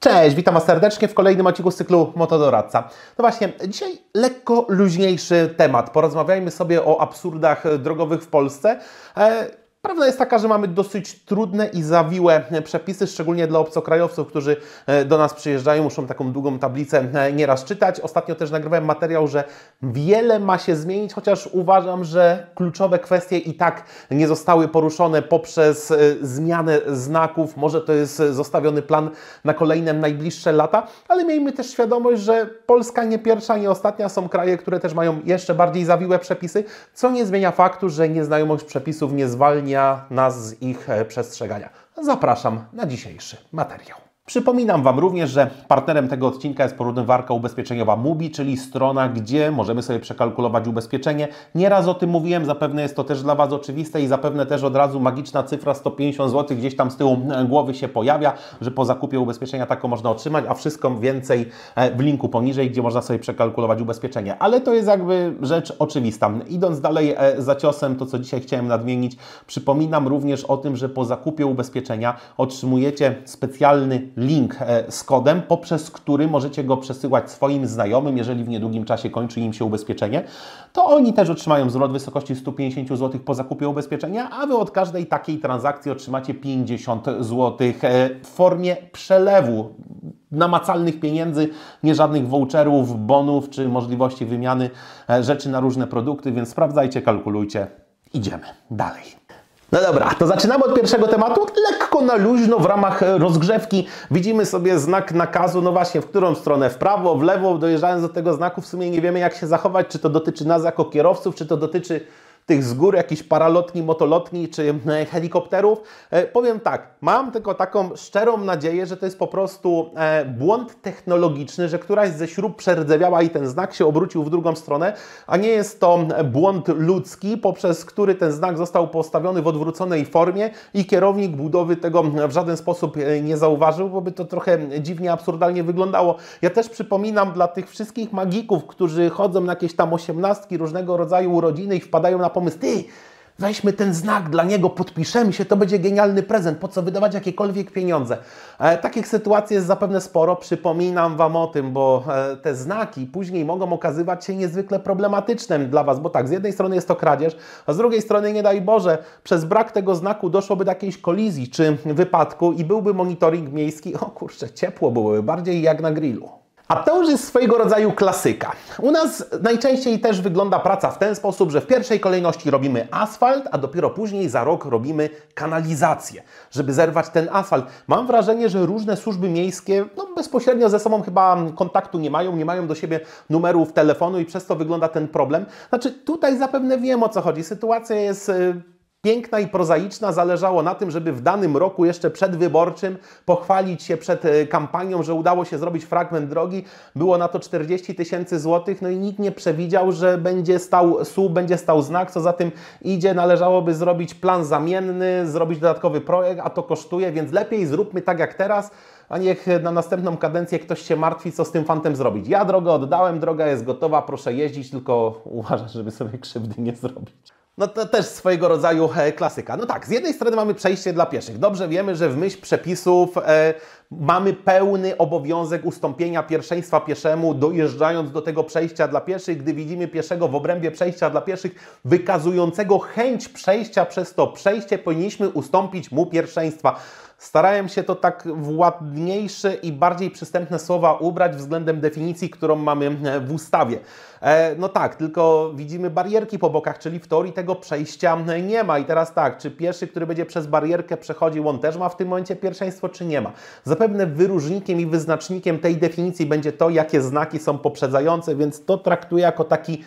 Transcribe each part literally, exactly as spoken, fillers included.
Cześć, witam Was serdecznie w kolejnym odcinku z cyklu Motodoradca. No właśnie, dzisiaj lekko luźniejszy temat. Porozmawiajmy sobie o absurdach drogowych w Polsce. E Prawda jest taka, że mamy dosyć trudne i zawiłe przepisy, szczególnie dla obcokrajowców, którzy do nas przyjeżdżają, muszą taką długą tablicę nieraz czytać. Ostatnio też nagrywałem materiał, że wiele ma się zmienić, chociaż uważam, że kluczowe kwestie i tak nie zostały poruszone poprzez zmianę znaków. Może to jest zostawiony plan na kolejne najbliższe lata, ale miejmy też świadomość, że Polska nie pierwsza, nie ostatnia. Są kraje, które też mają jeszcze bardziej zawiłe przepisy, co nie zmienia faktu, że nieznajomość przepisów nie zwalnia nas z ich przestrzegania. Zapraszam na dzisiejszy materiał. Przypominam Wam również, że partnerem tego odcinka jest porównywarka ubezpieczeniowa Mubi, czyli strona, gdzie możemy sobie przekalkulować ubezpieczenie. Nieraz o tym mówiłem, zapewne jest to też dla Was oczywiste i zapewne też od razu magiczna cyfra sto pięćdziesiąt złotych gdzieś tam z tyłu głowy się pojawia, że po zakupie ubezpieczenia taką można otrzymać, a wszystko więcej w linku poniżej, gdzie można sobie przekalkulować ubezpieczenie. Ale to jest jakby rzecz oczywista. Idąc dalej za ciosem, to co dzisiaj chciałem nadmienić, przypominam również o tym, że po zakupie ubezpieczenia otrzymujecie specjalny link z kodem, poprzez który możecie go przesyłać swoim znajomym, jeżeli w niedługim czasie kończy im się ubezpieczenie, to oni też otrzymają zwrot w wysokości stu pięćdziesięciu złotych po zakupie ubezpieczenia, a Wy od każdej takiej transakcji otrzymacie pięćdziesiąt złotych w formie przelewu namacalnych pieniędzy, nie żadnych voucherów, bonów czy możliwości wymiany rzeczy na różne produkty, więc sprawdzajcie, kalkulujcie. Idziemy dalej. No dobra, to zaczynamy od pierwszego tematu, lekko na luźno w ramach rozgrzewki. Widzimy sobie znak nakazu, no właśnie, w którą stronę, w prawo, w lewo, dojeżdżając do tego znaku w sumie nie wiemy jak się zachować, czy to dotyczy nas jako kierowców, czy to dotyczy tych z gór, jakichś paralotni, motolotni czy helikopterów. E, powiem tak, mam tylko taką szczerą nadzieję, że to jest po prostu e, błąd technologiczny, że któraś ze śrub przerdzewiała i ten znak się obrócił w drugą stronę, a nie jest to błąd ludzki, poprzez który ten znak został postawiony w odwróconej formie i kierownik budowy tego w żaden sposób nie zauważył, bo by to trochę dziwnie, absurdalnie wyglądało. Ja też przypominam dla tych wszystkich magików, którzy chodzą na jakieś tam osiemnastki, różnego rodzaju urodziny i wpadają na pomysł, ty, weźmy ten znak dla niego, podpiszemy się, to będzie genialny prezent, po co wydawać jakiekolwiek pieniądze. E, takich sytuacji jest zapewne sporo, przypominam Wam o tym, bo e, te znaki później mogą okazywać się niezwykle problematyczne dla Was, bo tak, z jednej strony jest to kradzież, a z drugiej strony, nie daj Boże, przez brak tego znaku doszłoby do jakiejś kolizji czy wypadku i byłby monitoring miejski, o kurczę, ciepło byłoby, bardziej jak na grillu. A to już jest swojego rodzaju klasyka. U nas najczęściej też wygląda praca w ten sposób, że w pierwszej kolejności robimy asfalt, a dopiero później za rok robimy kanalizację, żeby zerwać ten asfalt. Mam wrażenie, że różne służby miejskie no, bezpośrednio ze sobą chyba kontaktu nie mają, nie mają do siebie numerów telefonu i przez to wygląda ten problem. Znaczy tutaj zapewne wiem, o co chodzi. Sytuacja jest Yy, piękna i prozaiczna, zależało na tym, żeby w danym roku jeszcze przedwyborczym pochwalić się przed kampanią, że udało się zrobić fragment drogi. Było na to czterdzieści tysięcy złotych, no i nikt nie przewidział, że będzie stał słup, będzie stał znak, co za tym idzie. Należałoby zrobić plan zamienny, zrobić dodatkowy projekt, a to kosztuje, więc lepiej zróbmy tak jak teraz, a niech na następną kadencję ktoś się martwi, co z tym fantem zrobić. Ja drogę oddałem, droga jest gotowa, proszę jeździć, tylko uważać, żeby sobie krzywdy nie zrobić. No to też swojego rodzaju e, klasyka. No tak, z jednej strony mamy przejście dla pieszych. Dobrze wiemy, że w myśl przepisów e, mamy pełny obowiązek ustąpienia pierwszeństwa pieszemu, dojeżdżając do tego przejścia dla pieszych, gdy widzimy pieszego w obrębie przejścia dla pieszych wykazującego chęć przejścia przez to przejście, powinniśmy ustąpić mu pierwszeństwa. Starałem się to tak w ładniejsze i bardziej przystępne słowa ubrać względem definicji, którą mamy w ustawie. E, no tak, tylko widzimy barierki po bokach, czyli w teorii tego przejścia nie ma. I teraz tak, czy pieszy, który będzie przez barierkę przechodził, on też ma w tym momencie pierwszeństwo, czy nie ma? Zapewne wyróżnikiem i wyznacznikiem tej definicji będzie to, jakie znaki są poprzedzające, więc to traktuję jako taki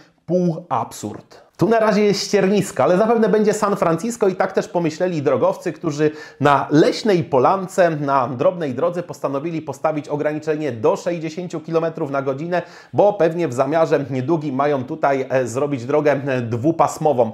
półabsurd. Tu na razie jest ściernisko, ale zapewne będzie San Francisco i tak też pomyśleli drogowcy, którzy na leśnej polance, na drobnej drodze postanowili postawić ograniczenie do sześćdziesięciu kilometrów na godzinę, bo pewnie w zamiarze niedługim mają tutaj zrobić drogę dwupasmową.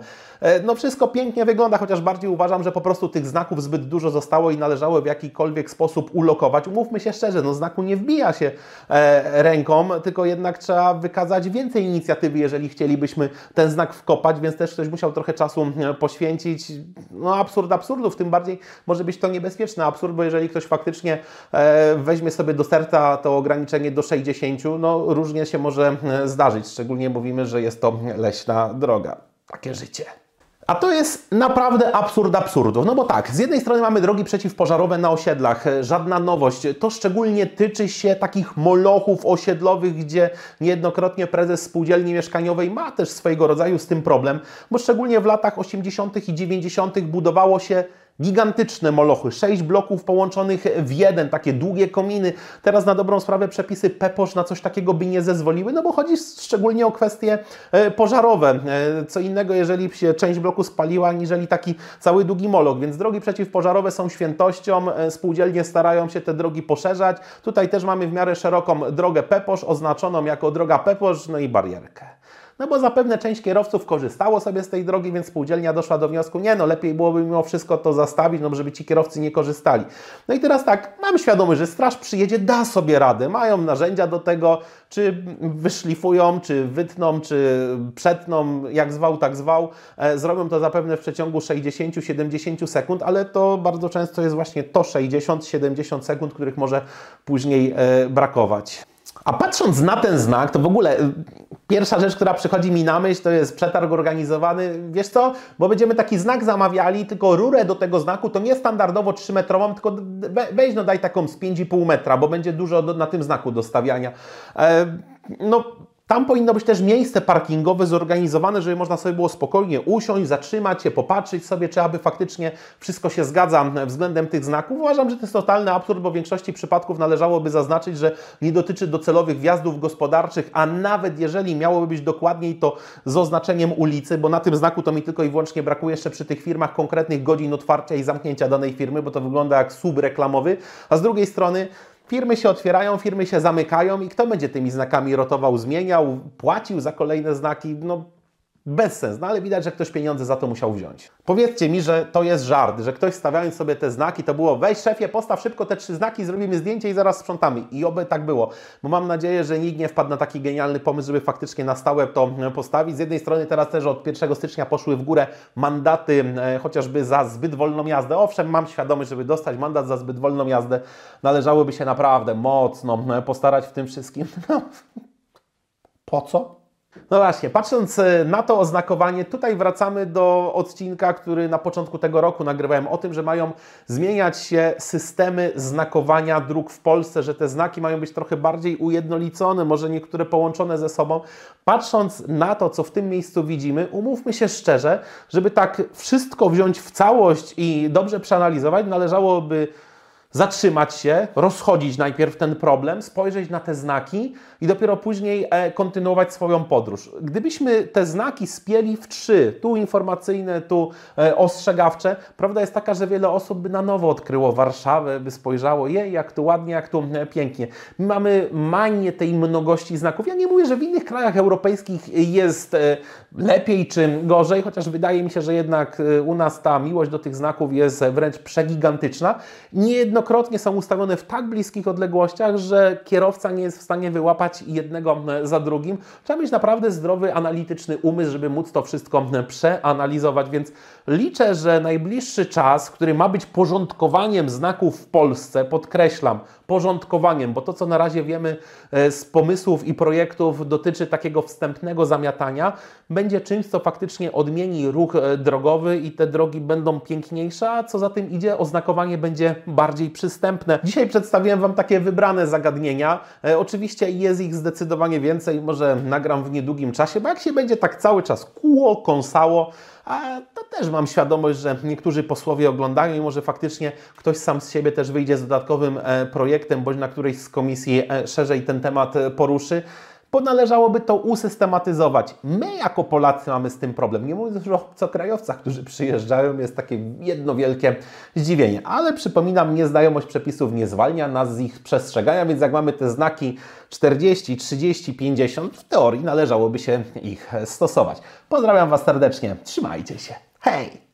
No wszystko pięknie wygląda, chociaż bardziej uważam, że po prostu tych znaków zbyt dużo zostało i należało w jakikolwiek sposób ulokować. Umówmy się szczerze, no znaku nie wbija się e, ręką, tylko jednak trzeba wykazać więcej inicjatywy, jeżeli chcielibyśmy ten znak wkopać, więc też ktoś musiał trochę czasu poświęcić. No absurd absurdów, tym bardziej może być to niebezpieczny absurd, bo jeżeli ktoś faktycznie e, weźmie sobie do serca to ograniczenie do sześćdziesięciu, no różnie się może zdarzyć, szczególnie mówimy, że jest to leśna droga. Takie życie. A to jest naprawdę absurd absurdów. No bo tak, z jednej strony mamy drogi przeciwpożarowe na osiedlach, żadna nowość. To szczególnie tyczy się takich molochów osiedlowych, gdzie niejednokrotnie prezes spółdzielni mieszkaniowej ma też swojego rodzaju z tym problem, bo szczególnie w latach osiemdziesiątych i dziewięćdziesiątych budowało się gigantyczne molochy, sześć bloków połączonych w jeden, takie długie kominy. Teraz na dobrą sprawę przepisy PEPOSZ na coś takiego by nie zezwoliły, no bo chodzi szczególnie o kwestie pożarowe. Co innego, jeżeli się część bloku spaliła, aniżeli taki cały długi moloch, więc drogi przeciwpożarowe są świętością, spółdzielnie starają się te drogi poszerzać. Tutaj też mamy w miarę szeroką drogę PEPOSZ, oznaczoną jako droga PEPOSZ, no i barierkę. No bo zapewne część kierowców korzystało sobie z tej drogi, więc spółdzielnia doszła do wniosku, nie no, lepiej byłoby mimo wszystko to zastawić, no żeby ci kierowcy nie korzystali. No i teraz tak, mam świadomość, że straż przyjedzie, da sobie radę, mają narzędzia do tego, czy wyszlifują, czy wytną, czy przetną, jak zwał, tak zwał. E, zrobią to zapewne w przeciągu sześćdziesięciu do siedemdziesięciu sekund, ale to bardzo często jest właśnie to sześćdziesiąt do siedemdziesięciu sekund, których może później e, brakować. A patrząc na ten znak, to w ogóle pierwsza rzecz, która przychodzi mi na myśl, to jest przetarg organizowany. Wiesz co? Bo będziemy taki znak zamawiali, tylko rurę do tego znaku to nie standardowo trzymetrową, tylko weź no daj taką z pięć i pół metra, bo będzie dużo do, na tym znaku do stawiania. E, no... Tam powinno być też miejsce parkingowe zorganizowane, żeby można sobie było spokojnie usiąść, zatrzymać się, popatrzeć sobie, czy aby faktycznie wszystko się zgadza względem tych znaków. Uważam, że to jest totalny absurd, bo w większości przypadków należałoby zaznaczyć, że nie dotyczy docelowych wjazdów gospodarczych, a nawet jeżeli miałoby być dokładniej, to z oznaczeniem ulicy, bo na tym znaku to mi tylko i wyłącznie brakuje jeszcze przy tych firmach konkretnych godzin otwarcia i zamknięcia danej firmy, bo to wygląda jak sub reklamowy, a z drugiej strony firmy się otwierają, firmy się zamykają i kto będzie tymi znakami rotował, zmieniał, płacił za kolejne znaki? No bez sens, no ale widać, że ktoś pieniądze za to musiał wziąć. Powiedzcie mi, że to jest żart, że ktoś stawiając sobie te znaki, to było weź szefie, postaw szybko te trzy znaki, zrobimy zdjęcie i zaraz sprzątamy. I oby tak było, bo mam nadzieję, że nikt nie wpadł na taki genialny pomysł, żeby faktycznie na stałe to postawić. Z jednej strony teraz też od pierwszego stycznia poszły w górę mandaty e, chociażby za zbyt wolną jazdę. Owszem, mam świadomość, żeby dostać mandat za zbyt wolną jazdę, należałoby się naprawdę mocno postarać w tym wszystkim. Po co? No właśnie, patrząc na to oznakowanie, tutaj wracamy do odcinka, który na początku tego roku nagrywałem o tym, że mają zmieniać się systemy znakowania dróg w Polsce, że te znaki mają być trochę bardziej ujednolicone, może niektóre połączone ze sobą. Patrząc na to, co w tym miejscu widzimy, umówmy się szczerze, żeby tak wszystko wziąć w całość i dobrze przeanalizować, należałoby zatrzymać się, rozchodzić najpierw ten problem, spojrzeć na te znaki i dopiero później e, kontynuować swoją podróż. Gdybyśmy te znaki spieli w trzy, tu informacyjne, tu e, ostrzegawcze, prawda jest taka, że wiele osób by na nowo odkryło Warszawę, by spojrzało, jej, jak tu ładnie, jak tu e, pięknie. My mamy manię tej mnogości znaków. Ja nie mówię, że w innych krajach europejskich jest e, lepiej czy gorzej, chociaż wydaje mi się, że jednak e, u nas ta miłość do tych znaków jest wręcz przegigantyczna. Niejednokrotnie są ustawione w tak bliskich odległościach, że kierowca nie jest w stanie wyłapać jednego za drugim. Trzeba mieć naprawdę zdrowy, analityczny umysł, żeby móc to wszystko przeanalizować, więc liczę, że najbliższy czas, który ma być porządkowaniem znaków w Polsce, podkreślam, porządkowaniem, bo to, co na razie wiemy z pomysłów i projektów, dotyczy takiego wstępnego zamiatania, będzie czymś, co faktycznie odmieni ruch drogowy i te drogi będą piękniejsze, a co za tym idzie, oznakowanie będzie bardziej przystępne. Dzisiaj przedstawiłem Wam takie wybrane zagadnienia. E, oczywiście jest ich zdecydowanie więcej, może nagram w niedługim czasie, bo jak się będzie tak cały czas kłuło, kąsało, a to też mam świadomość, że niektórzy posłowie oglądają i może faktycznie ktoś sam z siebie też wyjdzie z dodatkowym e, projektem, bądź na którejś z komisji e, szerzej ten temat e, poruszy. bo należałoby to usystematyzować. My jako Polacy mamy z tym problem. Nie mówiąc już o obcokrajowcach, którzy przyjeżdżają, jest takie jedno wielkie zdziwienie. Ale przypominam, nieznajomość przepisów nie zwalnia nas z ich przestrzegania, więc jak mamy te znaki czterdzieści, trzydzieści, pięćdziesiąt, w teorii należałoby się ich stosować. Pozdrawiam Was serdecznie, trzymajcie się, hej!